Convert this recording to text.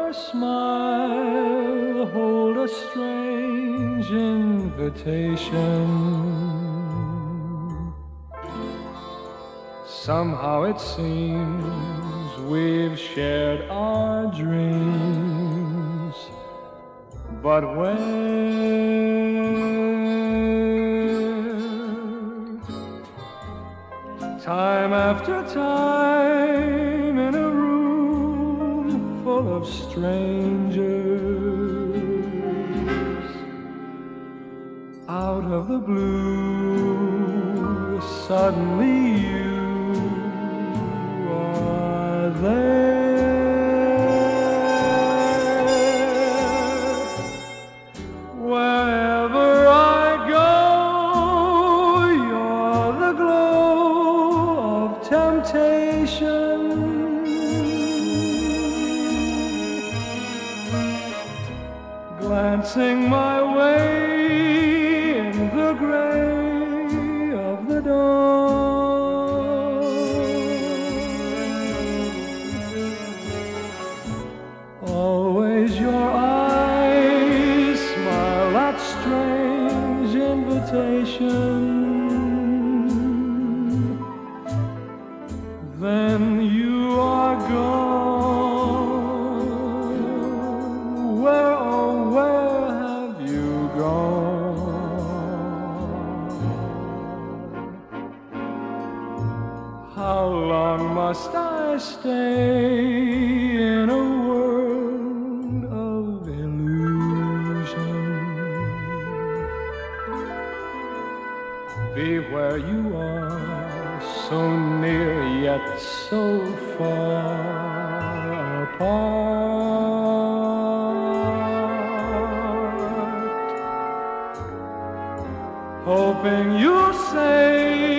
your smile hold a strange invitation. Somehow it seems we've shared our dreams, but where? Time after time in a room full of strangers, out of the blue, suddenly you are there. Wherever I go, you're the glow of temptation. Glancing my way in the gray of the dawn. Always your eyes smile that strange invitation. Then you are gone. Where, oh, where have you gone? How long must I stay in a world of illusion? Be where you are, so near yet so far apart, hoping you'll say